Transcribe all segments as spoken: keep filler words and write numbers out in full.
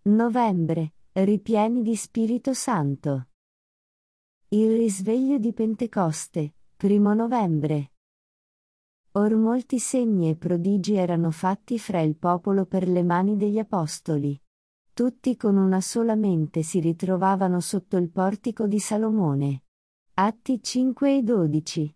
Novembre, ripieni di Spirito Santo. Il risveglio di Pentecoste, primo novembre. Or molti segni e prodigi erano fatti fra il popolo per le mani degli apostoli. Tutti con una sola mente si ritrovavano sotto il portico di Salomone. Atti cinque e dodici.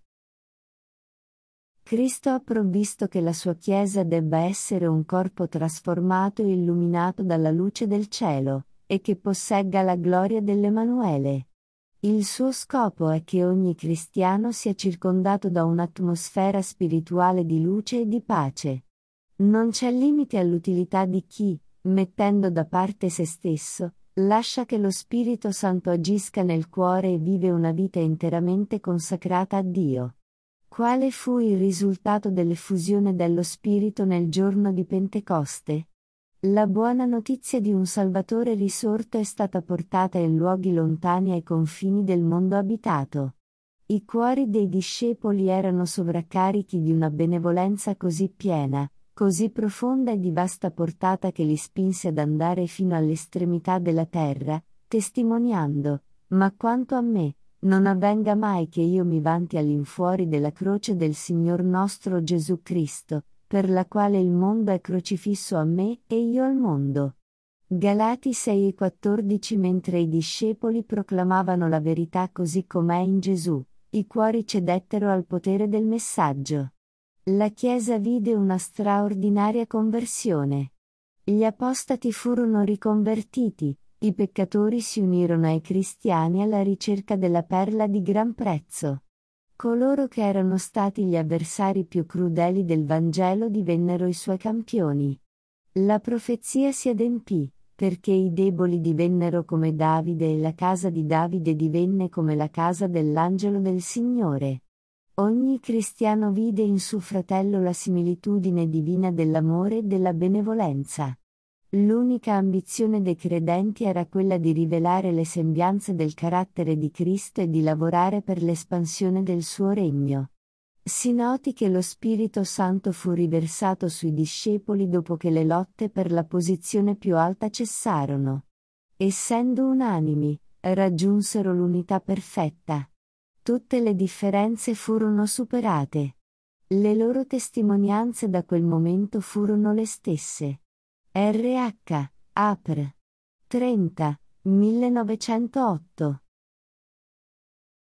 Cristo ha provvisto che la sua Chiesa debba essere un corpo trasformato e illuminato dalla luce del cielo, e che possegga la gloria dell'Emanuele. Il suo scopo è che ogni cristiano sia circondato da un'atmosfera spirituale di luce e di pace. Non c'è limite all'utilità di chi, mettendo da parte se stesso, lascia che lo Spirito Santo agisca nel cuore e vive una vita interamente consacrata a Dio. Quale fu il risultato dell'effusione dello Spirito nel giorno di Pentecoste? La buona notizia di un Salvatore risorto è stata portata in luoghi lontani ai confini del mondo abitato. I cuori dei discepoli erano sovraccarichi di una benevolenza così piena, così profonda e di vasta portata che li spinse ad andare fino all'estremità della terra, testimoniando: «Ma quanto a me, non avvenga mai che io mi vanti all'infuori della croce del Signor nostro Gesù Cristo, per la quale il mondo è crocifisso a me e io al mondo». Galati sei e quattordici. Mentre i discepoli proclamavano la verità così com'è in Gesù, i cuori cedettero al potere del messaggio. La Chiesa vide una straordinaria conversione. Gli apostati furono riconvertiti, i peccatori si unirono ai cristiani alla ricerca della perla di gran prezzo. Coloro che erano stati gli avversari più crudeli del Vangelo divennero i suoi campioni. La profezia si adempì, perché i deboli divennero come Davide e la casa di Davide divenne come la casa dell'angelo del Signore. Ogni cristiano vide in suo fratello la similitudine divina dell'amore e della benevolenza. L'unica ambizione dei credenti era quella di rivelare le sembianze del carattere di Cristo e di lavorare per l'espansione del suo regno. Si noti che lo Spirito Santo fu riversato sui discepoli dopo che le lotte per la posizione più alta cessarono. Essendo unanimi, raggiunsero l'unità perfetta. Tutte le differenze furono superate. Le loro testimonianze da quel momento furono le stesse. R H. Apr. trenta, millenovecentootto.